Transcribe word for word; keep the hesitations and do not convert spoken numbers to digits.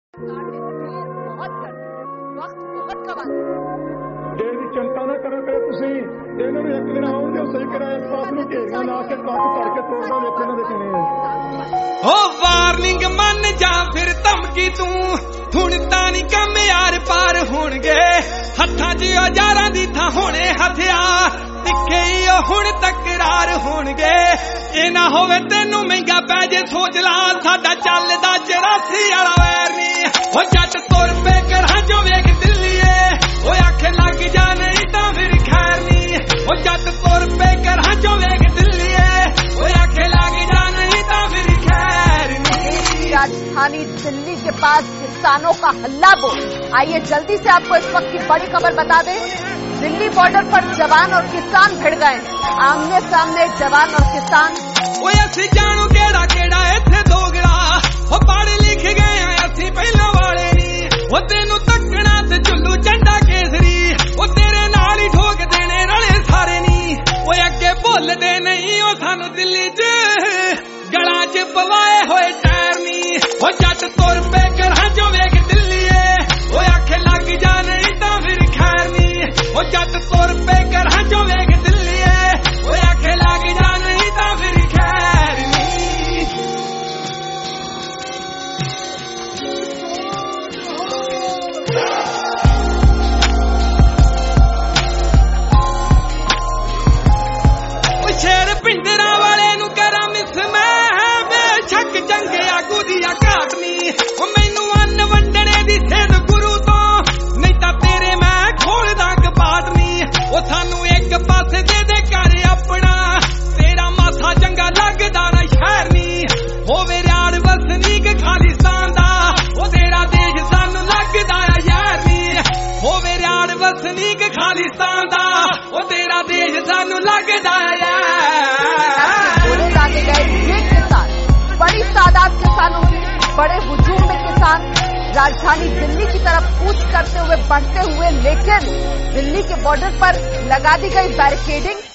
देश की चिंता ना करो पे तुसी इन्हां नूं एक दिन आउणगे सही कराए इस पास नूं घेरियां ला के ट्रक भर के तोड़दा वेखो इन्हां दे किवें हो वार्निंग मन जा फिर धमकी तू हुण तां नहीं कम यार पार होणगे हत्थां 'च औजारां दी थां होणे हथियार तिखे ही हुण तकरार होणगे ये ना होवे तैनूं महंगा पै जे सोच ला साडा चलदा चौरासी वाला वैर नी हो जट तुर पे घरां चों वेख दिल्लीए ओ आखे लग जा नहीं तां फिर खैर नी हो जट तुर पे घरां चों वेख दिल्लीए ओ आखे लग जा नहीं तां फिर खैर नी। राजधानी दिल्ली के पास किसानों का हल्ला बोल। आइए जल्दी से आपको इस वक्त की बड़ी खबर बता दें। दिल्ली बॉर्डर पर जवान और किसान भिड़ गए। आमने सामने जवान और किसान। ओए असी जानू केड़ा केड़ा इत्थे दोगला हो पढ़ लिख गए हैं असी पहला वाले नी ओ तेनू तकना ते झुल्लू झंडा केसरी ओ तेरे नाल ही ठोक देने रले सारे नी ओए अगे भुलदे नहीं ओ सानू दिल्ली च गला च पवाए होए टैर नी ओ जट तुर पे घरां चों वेख दिल्लीए ओ आखे लग जा नहीं तां फिर खैर नी ओ जट तुर पे घरां चों वेख दिल्लीए ओ आखे लग जा नहीं तां फिर खैर नी। ओ शेर पिंडरा वाले नू करा मिस मैं बेशक जंग आगू दिया घाट नी ओ मैनू अन्न वंडने दी सेध गुरु तो नहीं तां तेरे मैं खोलदा कपाट नी ओ सानू एक पासे दे दे कर अपना तेरा माथा चंगा लगदा ना शहर नी होवे राड़ वसनीक खालिस्तान दा ओ तेरा देश सानू लगदा आ यार नी होवे राड़ वसनीक खालिस्तान दा ओ तेरा देश सानू लगदा आ यार। गोले दागे गए ये किसान, बड़ी तादाद किसानों की, बड़े हुजूम में किसान राजधानी दिल्ली की तरफ कूच करते हुए बढ़ते हुए, लेकिन दिल्ली के बॉर्डर पर लगा दी गई बैरिकेडिंग